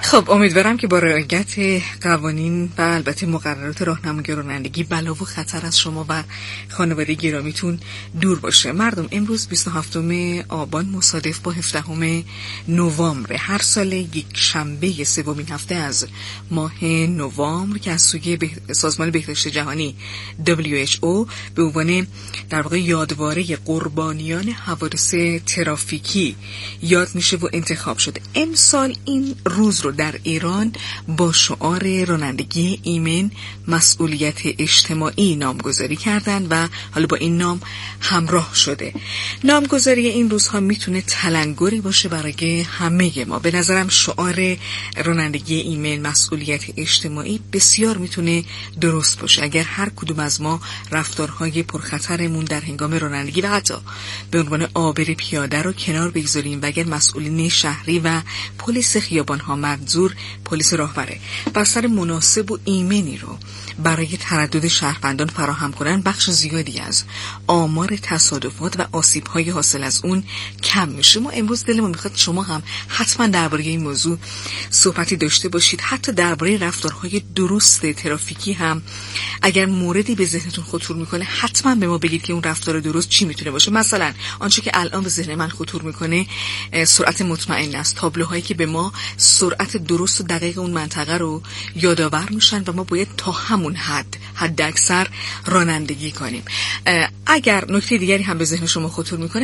خب امیدوارم که با رعایت قوانین و البته مقررات راهنمایی رانندگی بلا و خطر از شما و خانواده گرامیتون دور باشه. مردم، امروز 27 آبان مصادف با 17 نوامبر هر سال یک شنبه سومین هفته از ماه نوامبر که از سوی سازمان بهداشت جهانی WHO به عنوان در واقع یادواره قربانیان حوادث ترافیکی یاد میشه و انتخاب شده. امسال این روز رو در ایران با شعار رانندگی ایمن مسئولیت اجتماعی نامگذاری کردن و حالا با این نام همراه شده. نامگذاری این روزها میتونه تلنگری باشه برای همه ما. به نظرم شعار رانندگی ایمن مسئولیت اجتماعی بسیار میتونه درست باشه اگر هر کدوم از ما رفتارهای پرخطرمون در هنگام رانندگی و حتی به عنوان عابر پیاده رو کنار بگذاریم و اگر مسئولین شهری و پلیس خیابان‌ها منظور پلیس راهوره بستر مناسب و ایمنی رو برای تردد شهروندان فراهم کنن، بخش زیادی از آمار تصادفات و آسیب‌های حاصل از اون کم میشه. ما امروز دلمون میخواد شما هم حتما درباره این موضوع صحبتی داشته باشید. حتی درباره رفتارهای درست ترافیکی هم اگر موردی به ذهنتون خطور میکنه حتما به ما بگید که اون رفتار درست چی میتونه باشه. مثلا آنچه که الان به ذهن من خطور میکنه سرعت مطمئن است، تابلوهایی که به ما سرعت درست و دقیق اون منطقه رو یادآور میشن و ما باید تا همون حد اکثر رانندگی کنیم. اگر نکته دیگری هم به ذهن شما خطور میکنه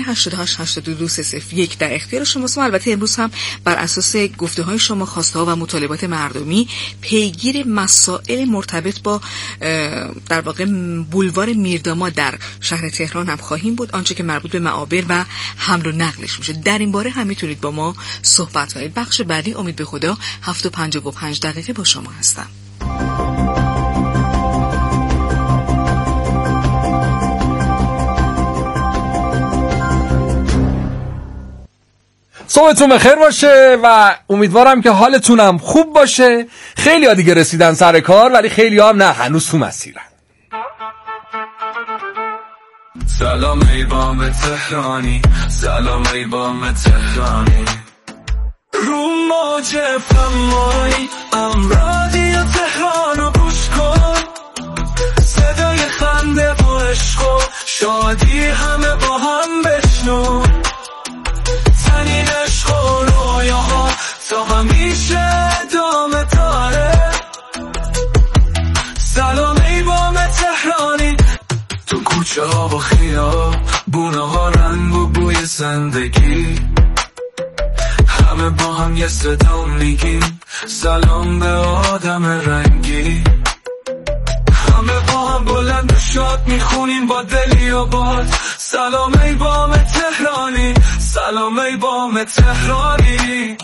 888201 در اختیار شماست. البته امروز هم بر اساس گفته های شما، خواسته ها و مطالبات مردمی پیگیر مسائل مرتبط با در واقع بولوار میرداماد در شهر تهران هم خواهیم بود، آنچه که مربوط به معابر و حمل و نقلش میشه. در این باره هم میتونید با ما صحبت کنید. بخش بعدی امید به خدا 7:55 با شما هستم. صبحتون بخیر باشه و امیدوارم که حالتونم خوب باشه. خیلی ها دیگه رسیدن سر کار ولی خیلی ها هم نه، هنوز تو مسیرن. سلام ای بام تهرانی، سلام ای بام تهرانی، رو موج فمایی رادیو تهران رو گوش کن، صدای خنده و عشق و شادی همه با هم بشنو، تنین عشق و رویاها تا همیشه ادامه داره. سلام ای بام تهرانی، تو کوچه ها و خیابونه ها رنگ و بوی زندگی، همه با هم یه صدا میگیم سلام به آدم رنگی، همه با هم بلند و شاد میخونیم با دلی و باد. سلام ای بام تهرانی، سلام ای بام تهرانی.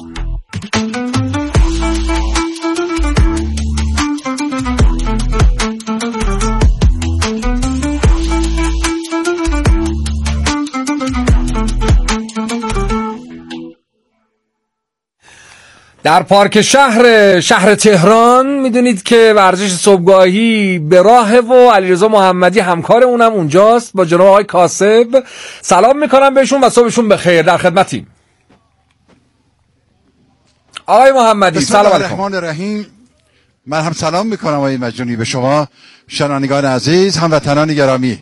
در پارک شهر تهران میدونید که ورزش صبحگاهی به راهه و علیرضا محمدی همکار اونم اونجاست با جناب آقای کاسب. سلام میکنم بهشون و صبحشون بخیر، در خدمتیم. آقای محمدی سلام علیکم. بسم الله الرحمن الرحیم. من هم سلام میکنم آقای مجنونی به شما شنوندگان عزیز، هموطنان گرامی.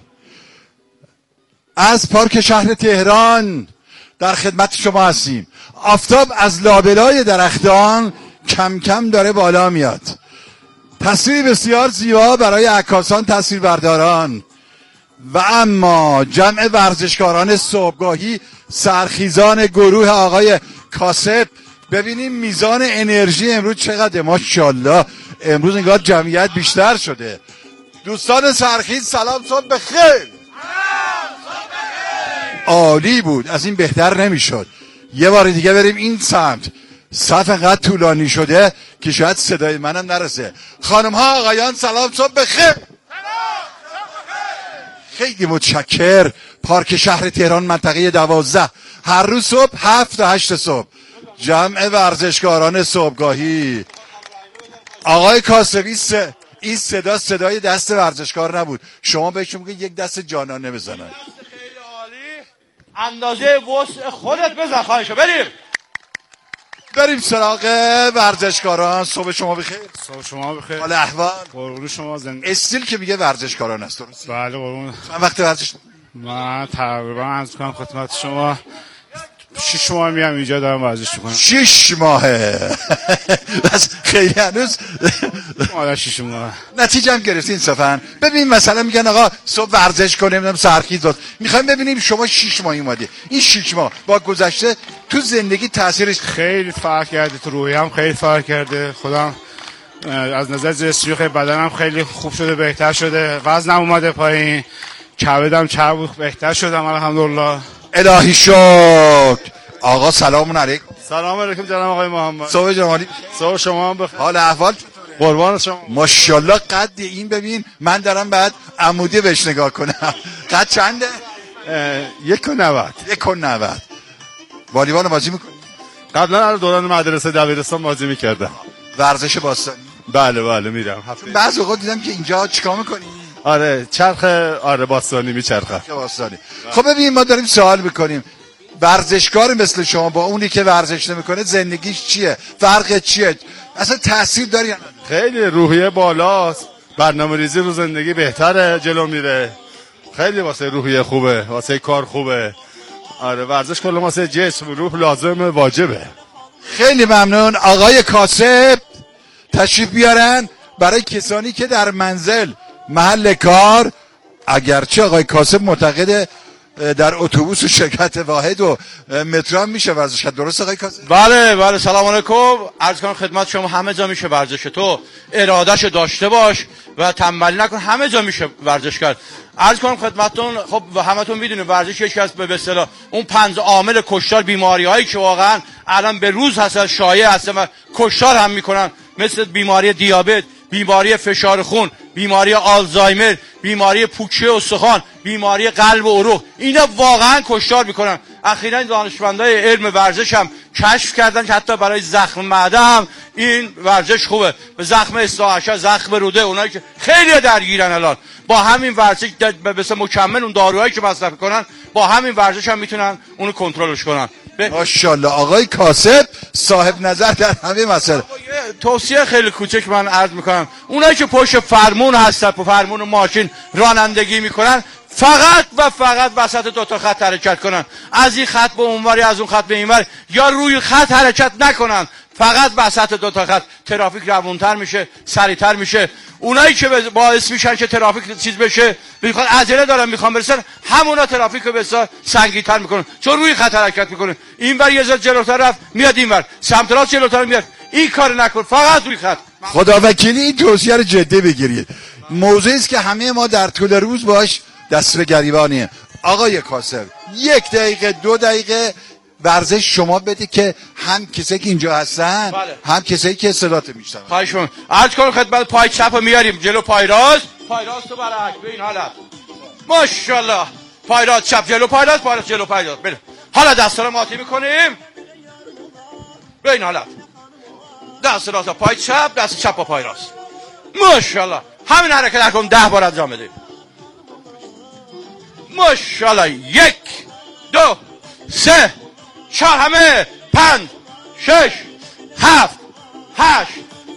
از پارک شهر تهران در خدمت شما هستیم. آفتاب از لابلای درختان کم کم داره بالا میاد. تصویر بسیار زیبا برای عکاسان، تصویربرداران و اما جمع ورزشکاران صبحگاهی، سرخیزان گروه آقای کاسب. ببینیم میزان انرژی امروز چقدر، ماشاءالله امروز انگار جمعیت بیشتر شده. دوستان سرخیز سلام، صبح بخیر. عالی بود، از این بهتر نمیشد. یه بار دیگه بریم این سمت. صف انقدر طولانی شده که شاید صدای منم نرسه. خانم ها آقایان سلام، صبح بخیر. خیلی متشکر. پارک شهر تهران منطقه 12 هر روز صبح 7 تا 8 صبح جمع ورزشکاران صبحگاهی. آقای کاسبی این صدای دست ورزشکار نبود، شما بهشون بگید یک دست جانانه بزنن. اندازه وسع خودت بزن، خواهشو بریم. بریم سراغ ورزشکاران. صبح شما بخیر. صبح شما بخیر. حال احوال؟ قربون شما زنده. استیل که میگه ورزشکاران است درست؟ بله قربون. چند وقت ورزش؟ من تقریبا از کنم خدمت شما 6 ماه میام اینجا دارم ورزش میکنم. 6 ماهه. بس خیلی هنوز مادر 6 ماه. نتیجه هم گرفتین صفن. ببین مثلا میگن آقا صبح ورزش کنیم نمیدونم سرخیز داد. میخوایم ببینیم شما 6 ماه اومدی. این 6 ماه با گذشته تو زندگی تاثیرش خیلی فرق کرده، تو روحیم خیلی فرق کرده. خودم از نظر جسمی خیلی بدنم خیلی خوب شده، بهتر شده، وزنم اومده پایین، کبدم چرب بهتر شدم الحمدلله. الهی شکر. آقا سلام علیکم. سلام علیکم جناب آقای محمد. صبح جمالی. صبح شما هم بخیر. حال احوال قربان شما. ماشاءالله قد این ببین من دارم بعد عمودی بهش نگاه کنم. قد چنده؟ 1.90. 1.90. والیبال بازی میکنی؟ قبلا دوران مدرسه دبیرستان بازی میکردم. ورزش باستانی؟ بله میرم. بعضی اوقات دیدم که اینجا چیکار میکنی؟ آره چرخ باستانی میچرخه. باستانی. خب ببین ما داریم سوال میکنیم ورزشکار مثل شما با اونی که ورزش نمیکنه زندگیش چیه؟ فرق چیه؟ اصلا تاثیر داره یا نه؟ خیلی روحیه بالاست، برنامه‌ریزی رو زندگی بهتره، جلو میره. خیلی واسه روحیه خوبه، واسه کار خوبه. آره ورزش کلا واسه جسم روح لازمه، واجبه. خیلی ممنون. آقای کاسب تشریف بیارن برای کسانی که در منزل محل کار، اگرچه آقای کاسب معتقده در اتوبوس و شرکت واحد و مترو هم میشه ورزش کرد. درست آقای کاسب؟ بله سلام علیکم. عرض کنم خدمت شما همه جا میشه ورزش، تو ارادهشو داشته باش و تنبلی نکن، همه جا میشه ورزش کرد. عرض کنم خدمتتون خب همتون میدونید ورزش یکی از به اصطلاح اون 5 عامل کشتار بیماری‌هایی که واقعا الان به روز هست شایع هست و کشتار هم میکنن، مثل بیماری دیابت، بیماری فشار خون، بیماری آلزایمر، بیماری پوکی استخوان، بیماری قلب و عروق، اینا واقعا کشتار میکنن. اخیراً دانشمندای علم ورزش هم کشف کردن که حتی برای زخم معده هم این ورزش خوبه. به زخم استاحشه، زخم روده، اونایی که خیلی درگیرن الان با همین ورزش مثل مکمل اون داروهایی که مصرف کنن با همین ورزش هم میتونن اونو کنترلش کنن. ماشاءالله آقای کاسب صاحب نظر در همه مسائل. توصیه خیلی کوچک من عرض میکنم، اونایی که پشت فرمون هستن، فرمون ماشین رانندگی میکنن، فقط و فقط وسط دو تا خط حرکت کنن، از این خط به اونوری، از اون خط به اینوری، یا روی خط حرکت نکنن، فقط وسط دو تا خط. ترافیک روونتر میشه، سریعتر میشه. اونایی که باعث میشن که ترافیک چیز بشه، میخوان عجله دارن میخوان برسن، همونا ترافیک رو بسیار سنگین‌تر میکنن چون روی خط حرکت میکنه. اینور یه ذره جلوتر رفت میاد اینور، سمت راست جلوتر میاد. این کار نکن، فقط روی خط. خدا وکیلی این توصیه رو جدی بگیرید. موضوعی است که همه ما در طول روز باش دست به گریبانیم. آقای کاسب 1 دقیقه 2 دقیقه ورزش شما بده که هم کسایی که اینجا هستن هم کسایی که صدات میشنون. خواهش می‌کنم. عرض کنم خدمت پای چپو میاریم جلو، پای راست رو برعکس به این حالت. ماشاءالله. پای راست چپ جلو، پای راست جلو، پای راست. بله. حالا دستا رو ماتی میکنیم به این حالت. دست راست پای چپ، دست چپ با پای راست. ماشاءالله. همین حرکت کن 10 بار انجام بده. ماشاءالله. 1 2 3 4 همه 5 6 7 8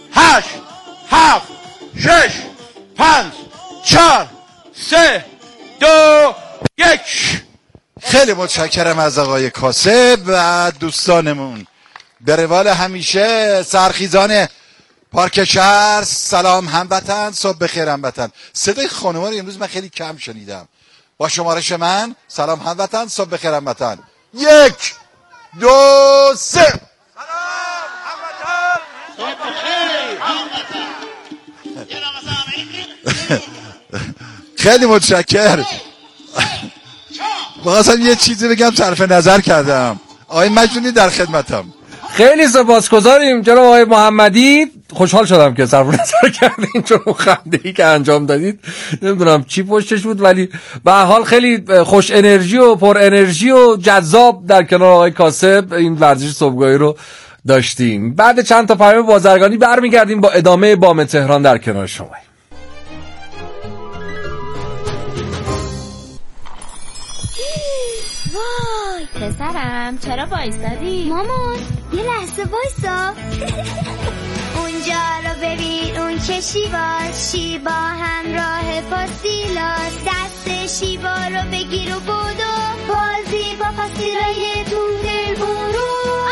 6 5 4 3 2 1. خیلی متشکرم از آقای کاسب و دوستانمون. به روال همیشه سرخیزان پارک شهر، سلام هموطن، صبح بخیر هموطن. صدای خانوما رو امروز من خیلی کم شنیدم. با شمارش من سلام هموطن، صبح بخیر هموطن. 1 2 3. سلام هموطن، صبح بخیر هموطن. خیلی متشکر. بخواستم یه چیزی بگم صرف نظر کردم. آقای مجنونی در خدمتم. خیلی سپاسگزاریم جناب آقای محمدی. خوشحال شدم که صرف نظر کردین چون خنده‌ای که انجام دادید نمیدونم چی پشتش بود، ولی به هر حال خیلی خوش انرژی و پر انرژی و جذاب در کنار آقای کاسب این ورزش صبحگاهی رو داشتیم. بعد چند تا پیام بازرگانی برمیگردیم با ادامه بام تهران در کنار شما. وای پسرم چرا وایسادی؟ مامان یه لحظه وایسا. اونجا رو ببین، اون چه شیواست، شیوا همراه فاسیلاست. دست شیوا رو بگیر و بدو، بازی با فاسیلای تو دل برو.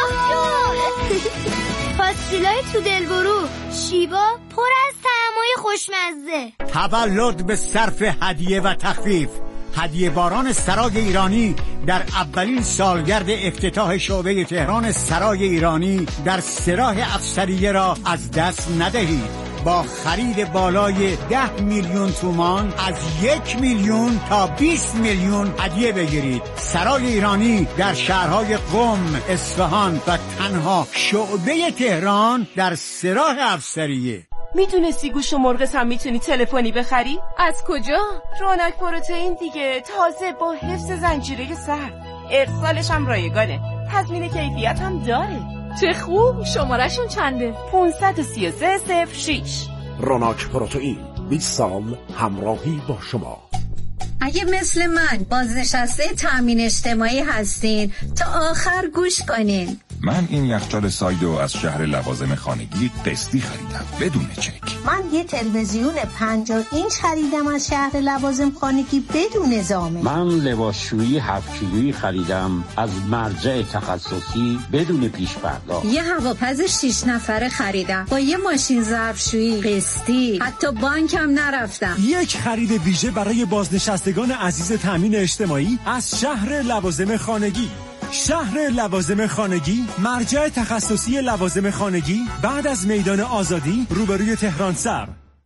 فاسیلای تو دل برو، شیوا پر از طعمای خوشمزه. تولد به صرف هدیه و تخفیف. هدیه باران سرای ایرانی در اولین سالگرد افتتاح شعبه تهران سرای ایرانی در سراح افسریه را از دست ندهید. با خرید بالای 10 میلیون تومان از 1 میلیون تا 20 میلیون هدیه بگیرید. سرای ایرانی در شهرهای قم، اصفهان و تنها شعبه تهران در سراح افسریه. میدونستی گوشت و مرغ هم میتونی تلفنی بخری؟ از کجا؟ رونق پروتئین دیگه، تازه با حفظ زنجیره سرد، ارسالش هم رایگانه، تضمین کیفیت هم داره. چه خوب. شماره‌شون چنده؟ 53306. رونق پروتئین، 20 سال همراهی با شما. اگه مثل من بازنشسته تامین اجتماعی هستین تا آخر گوش کنین. من این یخچال سایدو از شهر لوازم خانگی قسطی خریدم بدون چک. من یه تلویزیون 50 اینچ خریدم از شهر لوازم خانگی بدون ضامن. من لباسشویی 7 کیلویی خریدم از مرجع تخصصی بدون پیش پرداخت. یه هواپز 6 نفره خریدم با یه ماشین ظرفشویی قسطی، حتی بانکم نرفتم. یک خرید ویژه برای بازنشستگان عزیز تامین اجتماعی از شهر لوازم خانگی. شهر لوازم خانگی، مرجع تخصصی لوازم خانگی بعد از میدان آزادی روبروی تهران سر.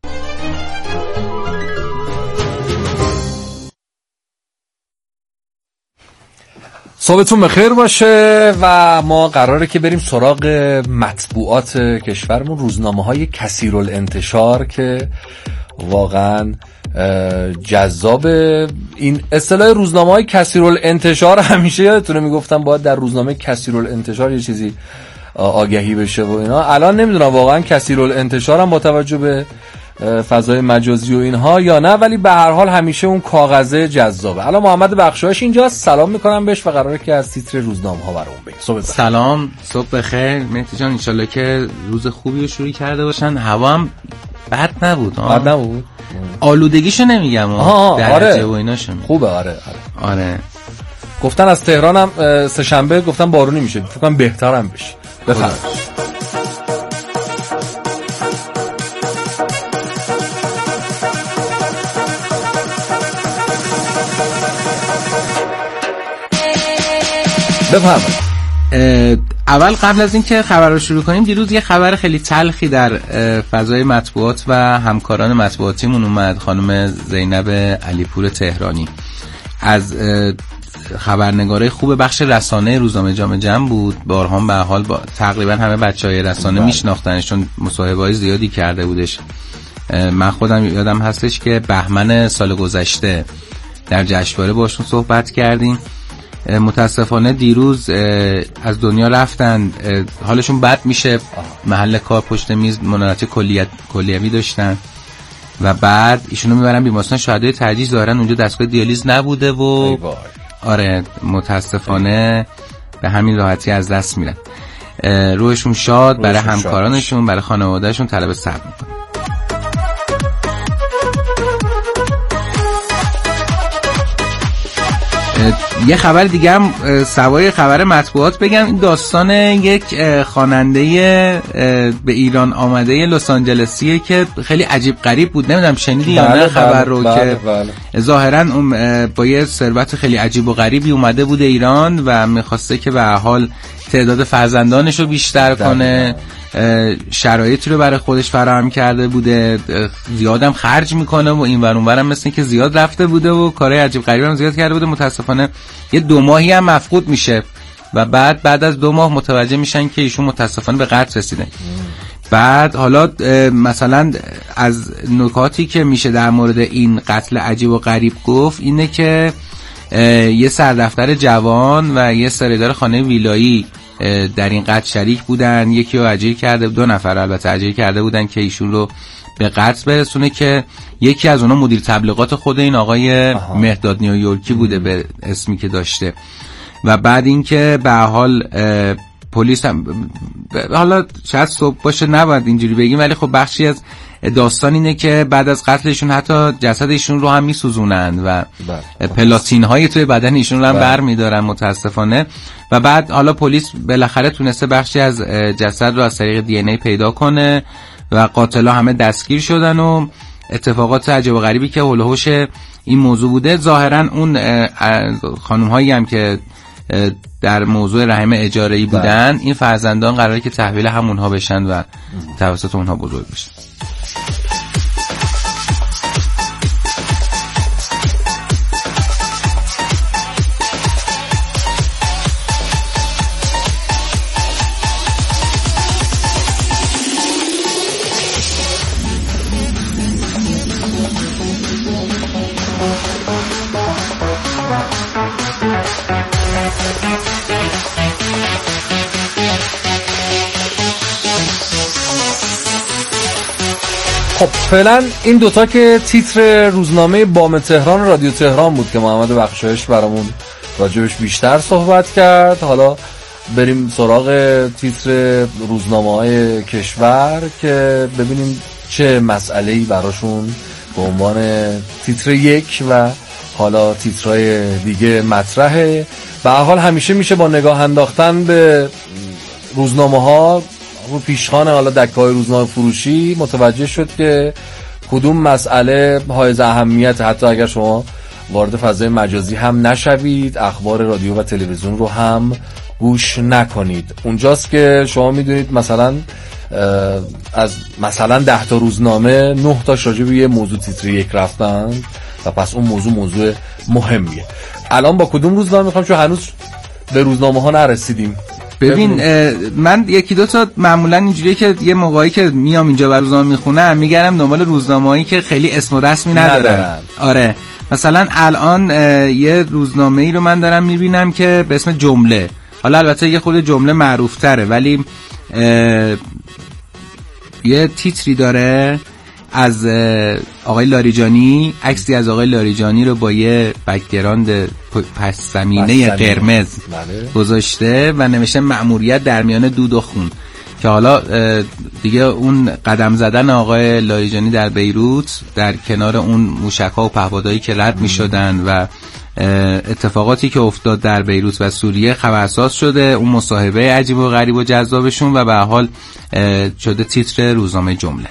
صبحتون بخیر باشه و ما قراره که بریم سراغ مطبوعات کشورمون، روزنامه‌های کثیرالانتشار که واقعاً جذاب. این اصطلاح روزنامه‌های کثیرالانتشار همیشه یادتونه میگفتم باید در روزنامه کثیرالانتشار یه چیزی آگهی بشه و اینا. الان نمیدونم واقعا کثیرالانتشار هم با توجه به فضای مجازی و اینها یا نه، ولی به هر حال همیشه اون کاغذه جذابه. الان محمد بخشایش اینجاست، سلام میکنم بهش و قراره که از تیتر روزنامه‌ها برام بگه. سلام، صبح بخیر مهدی جان، ان شاءالله که روز خوبی رو شروع کرده باشن. هوا هم بد نبود. بد نبود. آلودگیشو نمیگم، درجه و ایناشو خوبه. آره. گفتن از تهران هم سه شنبه گفتن بارونی میشه، فکر کنم بهترم بشه. بفرمایید. بفرمایید. اول قبل از اینکه خبر رو شروع کنیم، دیروز یه خبر خیلی تلخی در فضای مطبوعات و همکاران مطبوعاتیمون اومد. خانم زینب علیپور تهرانی از خبرنگارای خوب بخش رسانه روزنامه جام جم بود. بارها به حال با تقریبا همه بچهای رسانه میشناختنش چون مصاحبه‌های زیادی کرده بودش. من خودم یادم هستش که بهمن سال گذشته در جشنواره باشون صحبت کردیم. متاسفانه دیروز از دنیا رفتن. حالشون بد میشه، محل کار پشت میز مناظره کلیوی داشتن و بعد ایشونو میبرن بیمارستان شهدای ترجیح، ظاهرا اونجا دستگاه دیالیز نبوده و آره متاسفانه به همین راحتی از دست میرن. روحشون شاد، برای همکارانشون، برای خانوادهشون طلب صبر میکنه. یه خبر دیگه هم سوای خبر مطبوعات بگم. این داستان یک خواننده به ایران آمده لس آنجلسیه که خیلی عجیب غریب بود. نمیدونم شنیدی یا نه خبر رو؟ که ظاهرا با یه ثروت خیلی عجیب و غریبی اومده بوده ایران و میخواسته که به حال تعداد فرزندانش رو بیشتر کنه. شرایطی رو برای خودش فراهم کرده بوده، زیادم خرج میکنه و این ور اون ورم مثل که زیاد رفته بوده و کارهای عجیب غریبی هم زیاد کرده بوده. متاسفانه یه 2 ماهی هم مفقود میشه و بعد از 2 ماه متوجه میشن که ایشون متاسفانه به قتل رسیده. بعد حالا مثلا از نکاتی که میشه در مورد این قتل عجیب و غریب گفت اینه که یه سردفتر جوان و یه سردار خانه ویلایی در این قتل شریک بودن. یکی رو اجیر کرده، 2 نفر البته اجیر کرده بودن که ایشون رو به قتل برسونه، که یکی از اونها مدیر تبلیغات خود این آقای مهداد نیویورکی بوده به اسمی که داشته. و بعد اینکه به حال پلیس هم حالا شاید صبح باشه نباید اینجوری بگیم، ولی خب بخشی از داستان اینه که بعد از قتلشون حتی جسد ایشون رو هم میسوزونن و پلاتین های توی بدن ایشون رو هم بر میدارن متاسفانه. و بعد حالا پلیس بالاخره تونسته بخشی از جسد رو از طریق دی ان ای پیدا کنه و قاتلا همه دستگیر شدن و اتفاقات عجیب و غریبی که حول و حوش این موضوع بوده. ظاهرا اون خانم هایی هم که در موضوع رحم اجاره‌ای بودن، این فرزندان قراره که تحویل همونها بشن و توسط اونها بزرگ بشن. خب فعلا این دوتا که تیتر روزنامه بام تهران رادیو تهران بود که محمد بخشایش برامون راجبش بیشتر صحبت کرد. حالا بریم سراغ تیتر روزنامه‌های کشور که ببینیم چه مسئله‌ای براشون به عنوان تیتر یک و حالا تیترهای دیگه مطرحه. به هر حال همیشه میشه با نگاه انداختن به روزنامه‌ها رو پیشخوان حالا دکه‌های روزنامه فروشی متوجه شد که کدوم مسئله حائز اهمیت، حتی اگر شما وارد فضای مجازی هم نشوید، اخبار رادیو و تلویزیون رو هم گوش نکنید. اونجاست که شما میدونید مثلا از مثلا 10 تا روزنامه 9 تاش راجع به یه موضوع تیتر یک رفتن و پس اون موضوع مهمیه. الان با کدوم روزنامه میخوام، چون هنوز به روزنامه ها نرسیدیم. ببین من یکی دو تا معمولا اینجوریه که یه موقعی که میام اینجا بر روزنامه میخونم میگردم دنبال روزنامه‌ای که خیلی اسم و رسمی ندارن. آره مثلا الان یه روزنامه‌ای رو من دارم میبینم که به اسم جمله، حالا البته یه خورده جمله معروف تره ولی یه تیتری داره از آقای لاریجانی، عکسی از آقای لاریجانی رو با یه بک‌گراند پس زمینه قرمز گذاشته و نوشته مأموریت در میان دود و خون، که حالا دیگه اون قدم زدن آقای لاریجانی در بیروت در کنار اون موشک‌ها و پهپادهایی که رد می‌شدن و اتفاقاتی که افتاد در بیروت و سوریه خبرساز شده، اون مصاحبه عجیب و غریب و جذابشون و به هر حال شده تیتر روزنامه جمله.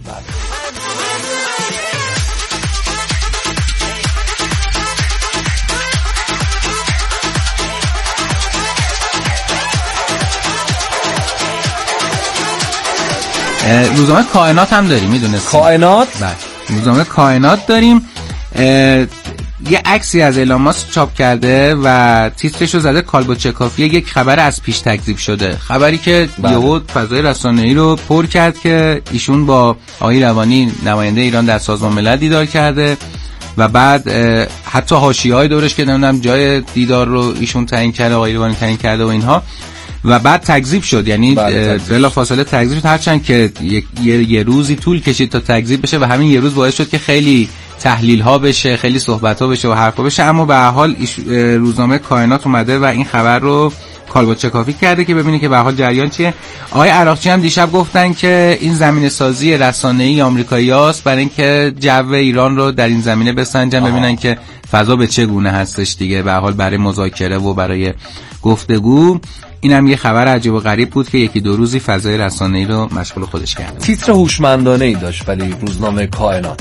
روزنامه کائنات هم داریم، میدونستی؟ کائنات؟ بله روزنامه کائنات داریم. یه عکسی از ایلان ماسک چاپ کرده و تیترش رو زده کالبوچکافی، یک خبر از پیش تکذیب شده، خبری که یهو فضای رسانه‌ای رو پر کرد که ایشون با آقای روانی نماینده ایران در سازمان ملل دیدار کرده و بعد حتی حاشیه‌های دورش که نمیدونم جای دیدار رو ایشون تعیین کرده، آقای روانی تعیین کرده و اینها، و بعد تکذیب شد. یعنی بلا فاصله تکذیب شد، هرچند که یه روزی طول کشید تا تکذیب بشه و همین یه روز باعث شد که خیلی تحلیل ها بشه، خیلی صحبت ها بشه و حرفا بشه، اما به هر حال روزنامه کائنات اومده و این خبر رو کالبوچکافی کرده که ببینید که به هر حال جریان چیه. آقای عراقچی هم دیشب گفتن که این زمینه سازی رسانه‌ای آمریکایی‌هاست برای اینکه جو ایران رو در این زمینه بسنجن، ببینن که فضا به چه گونه هستش دیگه، به هر حال برای مذاکره و برای گفتگو. اینم یه خبر عجیب و غریب بود که یکی دو روزی فضای رسانه‌ای رو مشغول خودش کرد. تیتر هوشمندانه‌ای داشت ولی روزنامه کائنات.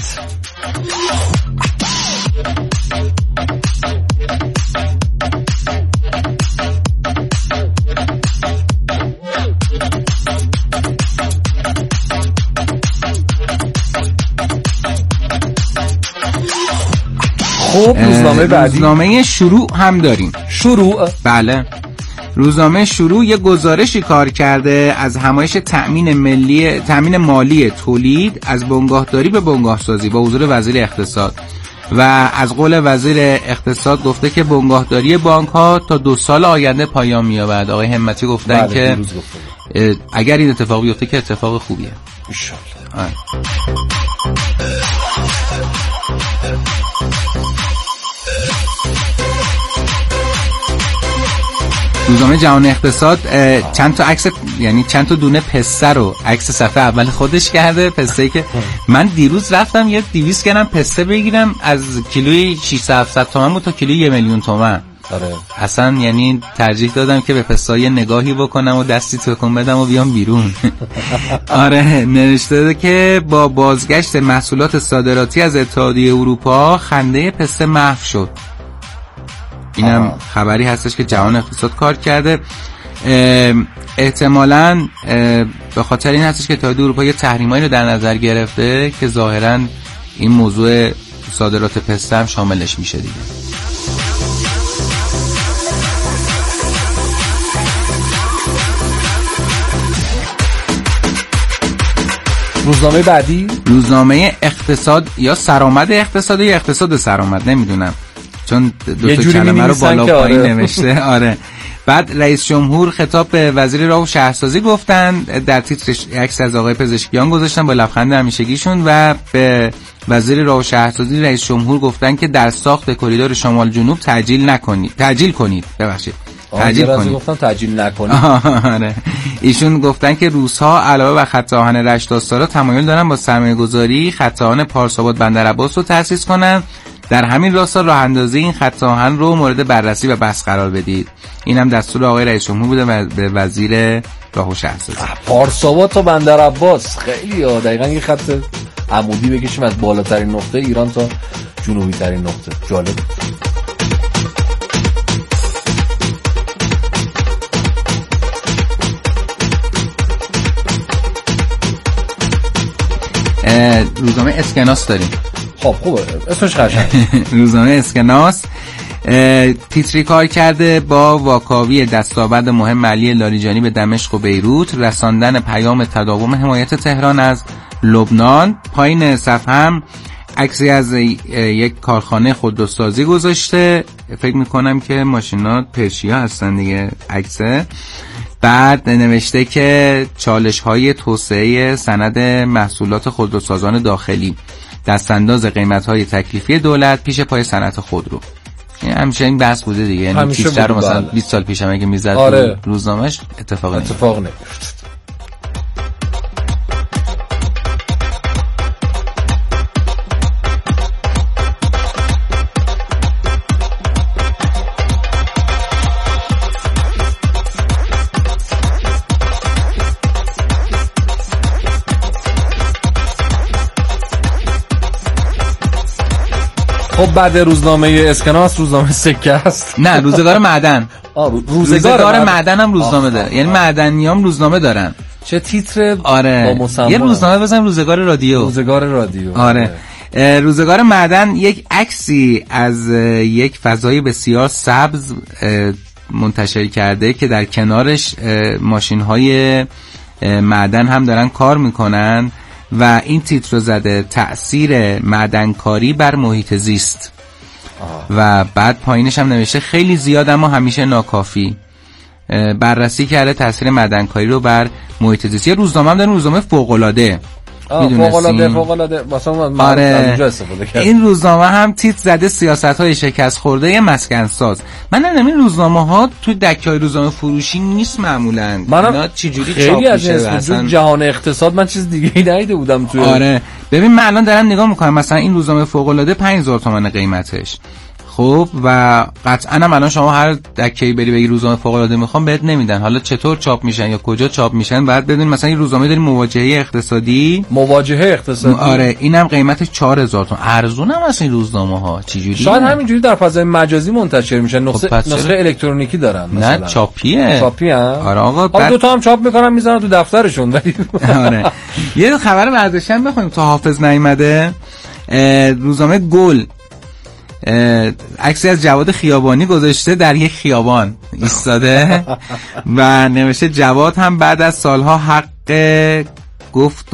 خب روزنامه بعدی، روزنامه شروع هم داریم. شروع؟ بله. روزنامه شروع یه گزارشی کار کرده از همایش تأمین مالی تولید از بنگاهداری به بنگاهسازی با حضور وزیر اقتصاد، و از قول وزیر اقتصاد گفته که بنگاهداری بانک ها تا 2 سال آینده پایان می‌یابد. آقای همتی گفتن که اگر این اتفاق بیفته که اتفاق خوبیه ان شاءالله. روزنامه جهان اقتصاد چند تا عکس، یعنی چند تا دونه پسته رو عکس صفحه اول خودش کرده. پسته‌ای که من دیروز رفتم یه 200 گرم پسته بگیرم، از کیلوی 600 تومن بود تا کیلوی 1,000,000 تومن. آره اصلا یعنی ترجیح دادم که به پسته‌ها نگاهی بکنم و دستی تکون بدم و بیام بیرون. آره نوشته که با بازگشت محصولات صادراتی از اتحادیه اروپا خنده پسته محو شد. اینم خبری هستش که جهان اقتصاد کار کرده. احتمالاً به خاطر این هستش که اتحادیه اروپا یه تحریمایی رو در نظر گرفته که ظاهراً این موضوع صادرات پسته هم شاملش میشه دیگه. روزنامه بعدی، روزنامه اقتصاد یا سرآمد اقتصاد یا اقتصاد سرآمد، نمیدونم چون دو تا کلمه رو بالا پایین نوشته. آره. بعد رئیس جمهور خطاب به وزیر راه و شهرسازی گفتن، در تیترش عکس از آقای پزشکیان گذاشتن با لبخند همیشگیشون و به وزیر راه و شهرسازی رئیس جمهور گفتن که در ساخت کریدور شمال جنوب تعجیل کنید. گفتم تعجیل نکنید. آره. ایشون گفتن که روس‌ها علاوه بر خط آهن رشت آستارا تمایل دارن با سرمایه‌گذاری خط آهن پارس‌آباد بندر عباس رو تأسیس کنن. در همین راستا راه اندازی این خط آهن رو مورد بررسی و بحث قرار بدید. این هم دستور آقای رئیس جمهور بوده به وزیر راه و شهرسازی. پارس‌آباد تا بندر عباس خیلی دقیقاً یه خط عمودی بکشیم از بالاترین نقطه ایران تا جنوبی ترین نقطه. جالب. روزنامه اسکناس داریم. خب خوبه اسمش قشنگ. روزنامه اسکناس تیتری کار کرده با واکاوی دستاورد مهم علی لاریجانی به دمشق و بیروت، رساندن پیام تداوم حمایت تهران از لبنان. پایین صفحه هم عکسی از یک کارخانه خودروسازی گذاشته، فکر میکنم که ماشینات پرشیا هستن دیگه عکسه. بعد نوشته که چالش‌های توسعه سند محصولات خودروسازان داخلی، دستانداز قیمت‌های تکلیفی دولت پیش پای صنعت خودرو. این همیشه این بحث بوده دیگه، یعنی بیشتر رو مثلا 20 سال پیش هم اگه میزد آره. روزنامه‌اش اتفاق نمیفته. خب بعد روزنامه اسکناس روزنامه سکه است. نه روزگار معدن. روزگار معدن هم روزنامه داره، یعنی معدنیام روزنامه دارن. چه تیتر. آره یه روزنامه بزنم روزگار رادیو. آره. روزگار معدن یک عکسی از یک فضای بسیار سبز منتشر کرده که در کنارش ماشین‌های معدن هم دارن کار میکنن و این تیتر رو زده تأثیر معدنکاری بر محیط زیست. و بعد پایینش هم نوشته خیلی زیاد اما همیشه ناکافی. بررسی کرده تأثیر معدنکاری رو بر محیط زیست. یه روزنامه هم داره، روزنامه فوق‌العاده. فوق‌العاده مثلا من اونجا استفاده کردم. این روزنامه هم تیتر زده سیاست‌های شکست خورده مسکن ساز. من نمیدونم این روزنامه‌ها تو دکه‌های روزنامه فروشی نیست معمولاً. اینا چجوری چاپ میشه؟ اصلا جهان اقتصاد من چیز دیگه‌ای ندیده بودم تو. آره ببین من الان دارم نگاه می‌کنم، مثلا این روزنامه فوق‌العاده 5000 تومان قیمتش. خب و قطعاً هم الان شما هر دکه‌ای بری بگی روزنامه فوق‌العاده میخوام بهت نمیدن. حالا چطور چاپ میشن یا کجا چاپ میشن بعد بدون. مثلا این روزنامه داریم مواجهه اقتصادی. آره اینم قیمتش 4000 تومان. ارزونه مثلا این روزنامه‌ها چجوری؟ شاید همینجوری در فضای مجازی منتشر میشن. نسخه الکترونیکی دارن مثلا. نه چاپیه. آره آقا بعد دو تا هم چاپ میکنن میذارن تو دفترشون ولی آره. یه خبر ورزشی هم بخونیم تا حافظ نیومده. روزنامه گل عکسی از جواد خیابانی گذاشته، در یک خیابان ایستاده و نوشته جواد هم بعد از سالها حق گفت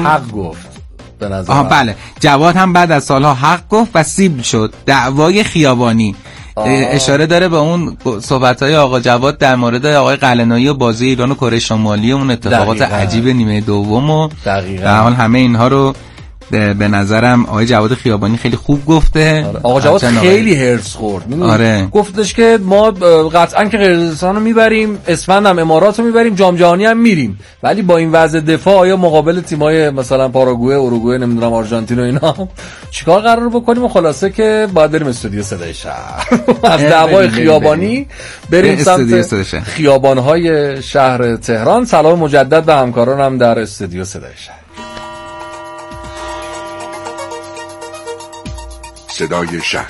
به نظر بله جواد هم بعد از سالها حق گفت و سیبل شد دعوای خیابانی. اشاره داره به اون صحبت‌های آقا جواد در مورد آقای قلعه‌نویی و بازی ایران و کره شمالی، اون اتفاقات عجیب نیمه دوم و در حال همه اینها رو به نظرم آقای جواد خیابانی خیلی خوب گفته. آقا جواد خیلی هرس خورد. آره. گفتش که ما قطعا که قرقیزستان رو میبریم، اسفند هم امارات رو میبریم، جام جهانی هم میریم، ولی با این وضع دفاع آیا مقابل تیمای مثلا پاراگوئه، اوروگوئه، نمیدونم آرژانتین و اینا چیکار قرار بکنیم؟ و خلاصه که باید بریم استودیو صدای شهر از دعوای خیابانی بریم سمت خیابان‌های شهر تهران. سلام مجدد به همکارانم در استودیو صدای شهر. صدای شهر.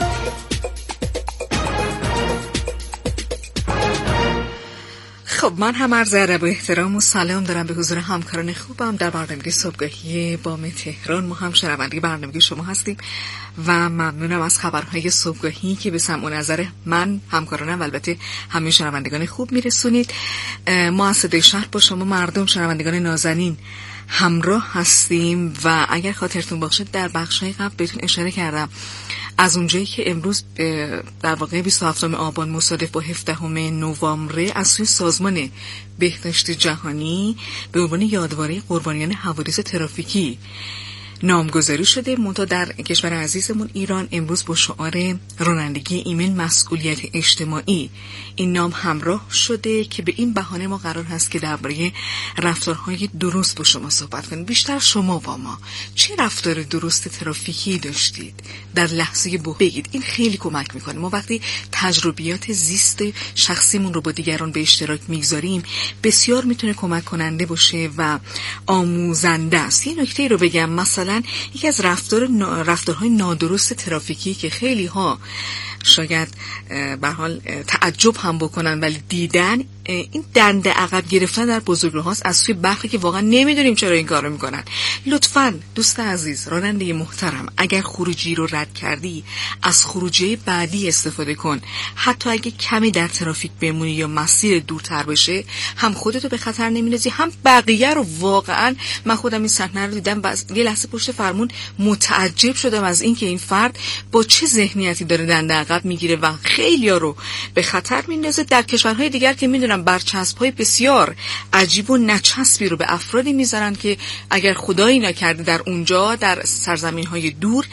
خب من هم عرض ادب و احترام و سلام دارم به حضور همکاران خوبم در برنامه صبحگاهی بام تهران. ما هم شنونده برنامه شما هستیم و ممنونم از خبرهای صبحگاهی که به سمع و نظر من، همکارانم و البته همه شنوندگان خوب میرسونید. ما از صدای شهر با شما مردم شنوندگان نازنین همراه هستیم و اگر خاطرتون باشه در بخشای قبل بهتون اشاره کردم از اونجایی که امروز در واقع 27 آبان مصادف با 17 نوامبر از سوی سازمان بهداشت جهانی به عنوان یادواره قربانیان حوادث ترافیکی نامگذاری شده. منتها در کشور عزیزمون ایران امروز با شعار رانندگی ایمن مسئولیت اجتماعی این نام همراه شده که به این بهانه ما قرار هست که درباره رفتارهای درست با شما صحبت کنیم. بیشتر شما با ما چه رفتار درست ترافیکی داشتید در لحظه بگید. این خیلی کمک میکنه. ما وقتی تجربیات زیست شخصیمون رو با دیگران به اشتراک میگذاریم بسیار میتونه کمک کننده باشه و آموزنده است. یه نکته رو بگم، مثلا یکی از رفتارهای نادرست ترافیکی که خیلی ها شاید به حال تعجب هم بکنن ولی دیدن، این دنده عقب گرفتن در بزرگراهاست از سوی برخی که واقعا نمیدونیم چرا این کارو میکنن. لطفاً دوست عزیز، راننده محترم، اگر خروجی رو رد کردی از خروجی بعدی استفاده کن. حتی اگه کمی در ترافیک بمونی یا مسیر دورتر بشه، هم خودتو به خطر نمیندازی هم بقیه رو. واقعا من خودم این صحنه رو دیدم و یه لحظه پشت فرمون متعجب شدم از این که این فرد با چه ذهنیتی داره دنده عقب میگیره و خیلی‌ها رو به خطر میندازه. در کشورهای دیگر که میدونم برچسب‌های بسیار عجیب و نچسبی رو به افرادی میذارن که اگر خدایی نکرده در اونجا در سرزمین‌های دور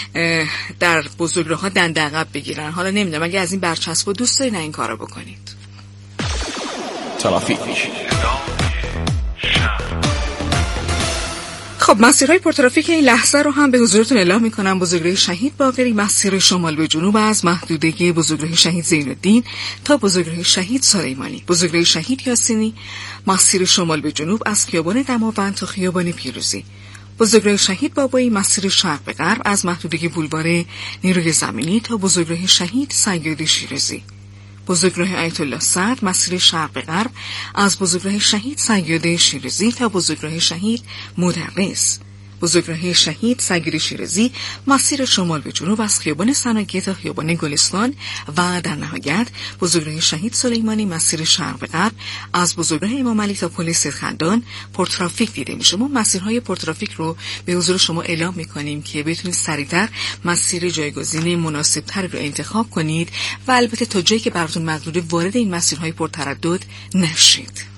در بزرگراه‌ها دنده عقب بگیرن. حالا نمیدونم اگه از این برچسب‌ها دوست دارین این کارو بکنید. ترافیک. خب مسیرهای پرترافیک این لحظه رو هم به حضورتون اعلام میکنم. بزرگراه شهید باقری، مسیر شمال به جنوب از محدوده بزرگراه شهید زین‌الدین تا بزرگراه شهید سلیمانی. بزرگراه شهید یاسینی، مسیر شمال به جنوب از خیابان دماوند تا خیابان پیروزی. بزرگراه شهید بابایی، مسیر شرق به غرب از محدوده بولوار نیروی زمینی تا بزرگراه شهید سیاد شیرازی. بزرگراه آیت الله صدر، مسیر شرق به غرب از بزرگراه شهید سیاد شیرازی تا بزرگراه شهید مدرس. بزرگراه شهید سیاد شیرازی، مسیر شمال به جنوب از خیابان صنایع تا خیابان گلستان. و در نهایت بزرگراه شهید سلیمانی، مسیر شرق به غرب از بزرگراه امام علی تا پل سیدخندان پرترافیک دیده میشه. ما مسیرهای پرترافیک رو به حضور شما اعلام میکنیم که بتونید سریعتر مسیر جایگزین مناسبتر رو انتخاب کنید و البته تا جایی که براتون مقدوره وارد این مسیرهای پرتردد نشید.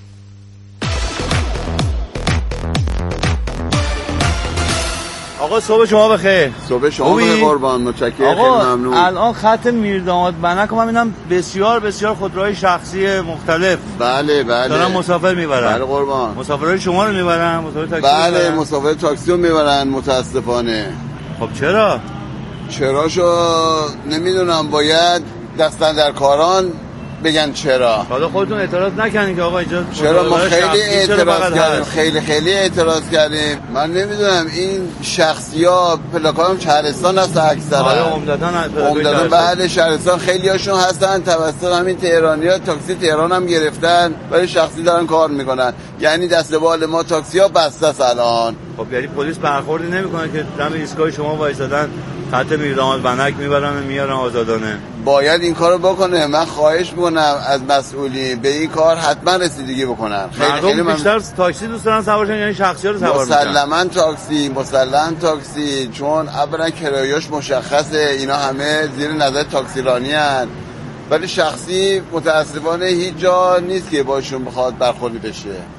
آقا صبح شما بخیر. صبح شما بخیر قربان، متشکرم، خیلی ممنون. الان خط میرداماد بنک من میبینم بسیار بسیار خودروهای شخصی مختلف. بله دارن مسافر میبرن. بله قربان. مسافرای شما رو میبرن؟ مسافر تاکسی؟ بله مسافر تاکسی رو میبرن متاسفانه. خب چرا؟ چراشو نمیدونم، باید دستن در کاران بگن چرا. حالا خودتون اعتراض نکنین که آقا اینجا چرا؟ ما خیلی اعتراض کردیم، خیلی اعتراض کردیم. من نمیدونم این شخصی‌ها پلاکام شهرستان هست اکثرا. عمدتاً بله شهرستان خیلی هاشون هستن، توسط همین تهرانی‌ها تاکسی تهران هم گرفتن ولی شخصی دارن کار میکنن. یعنی دست بال ما تاکسی‌ها بسته است الان. خب یعنی پلیس برخوردی نمیکنه که دم ایستگاه شما وایسادن خط میرداماد بنک میبرن و میارن آزادانه؟ باید این کارو بکنه. من خواهش میکنم از مسئولین به این کار حتما رسیدگی بکنن. خیلی بیشتر تاکسی دوست دارن سوارشن یعنی شخصی‌ها رو سوار میکنن؟ مسلماً تاکسی، چون اولا کرایه‌اش مشخصه، اینا همه زیر نظر تاکسیرانی هستند، ولی شخصی متاسفانه هیچ جا نیست که باشون بخواد برخوردی بشه.